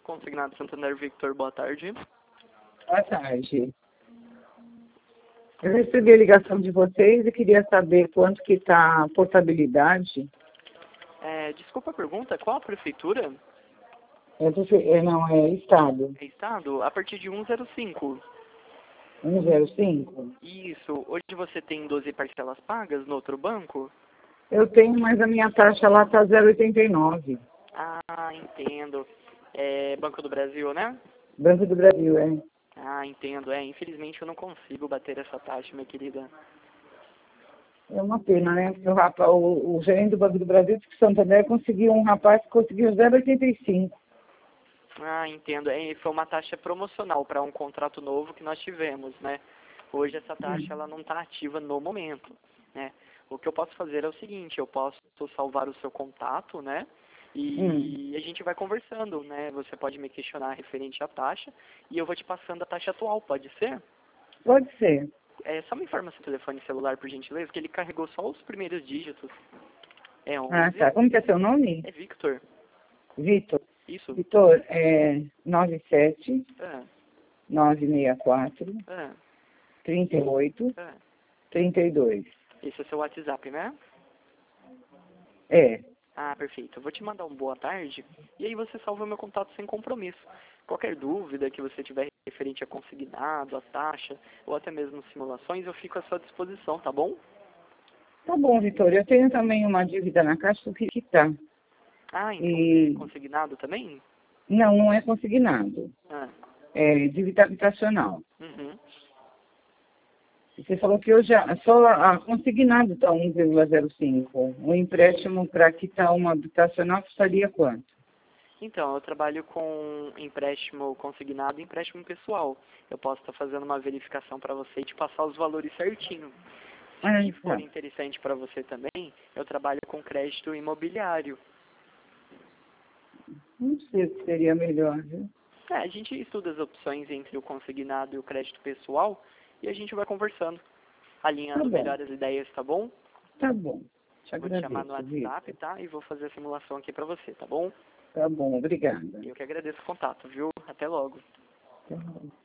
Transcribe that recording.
Consignado Santander Victor, boa tarde. Boa tarde. Eu recebi a ligação de vocês e queria saber quanto que está a portabilidade. Desculpa a pergunta, qual a prefeitura? Não, é Estado. É Estado? A partir de 105. 105? Isso. Hoje você tem 12 parcelas pagas no outro banco? Eu tenho, mas a minha taxa lá está 0,89. Ah, entendo. É Banco do Brasil, né? Banco do Brasil, é. Ah, entendo. Infelizmente eu não consigo bater essa taxa, minha querida. É uma pena, né? Porque o gerente do Banco do Brasil disse que Santander conseguiu, um rapaz que conseguiu 0,85. Ah, entendo. Foi uma taxa promocional para um contrato novo que nós tivemos, né? Hoje essa taxa ela não está ativa no momento, né? O que eu posso fazer é o seguinte, eu posso salvar o seu contato, né? E a gente vai conversando, né? Você pode me questionar referente à taxa e eu vou te passando a taxa atual, pode ser? Pode ser. Só me informa seu telefone celular, por gentileza, que ele carregou só os primeiros dígitos. É 11. Ah, tá. Como que é seu nome? É Victor. Vitor. Isso. Vitor, é 97 Ah, 964 ah, 38 ah. 32. Esse é o seu WhatsApp, né? É. Ah, perfeito. Eu vou te mandar um boa tarde e aí você salva meu contato sem compromisso. Qualquer dúvida que você tiver referente a consignado, a taxa ou até mesmo simulações, eu fico à sua disposição, tá bom? Tá bom, Vitor. Eu tenho também uma dívida na Caixa que eu queria quitar. Ah, então é E consignado também? não é consignado. Ah, É dívida habitacional. uhum. Você falou que hoje só a consignado está 1,05. O empréstimo para quitar uma habitacional custaria quanto? Então, eu trabalho com empréstimo consignado e empréstimo pessoal. Eu posso estar fazendo uma verificação para você e te passar os valores certinho. Ah, Se for tá. interessante para você também, eu trabalho com crédito imobiliário. Não sei o que seria melhor, viu? A gente estuda as opções entre o consignado e o crédito pessoal e a gente vai conversando, Tá alinhando bom. melhor as ideias, tá bom? Tá bom. Te Vou te chamar no agradeço, WhatsApp, Vitor. tá? E vou fazer a simulação aqui pra você, tá bom? Tá bom, obrigada. Eu que agradeço o contato, viu? Até logo. Tá bom.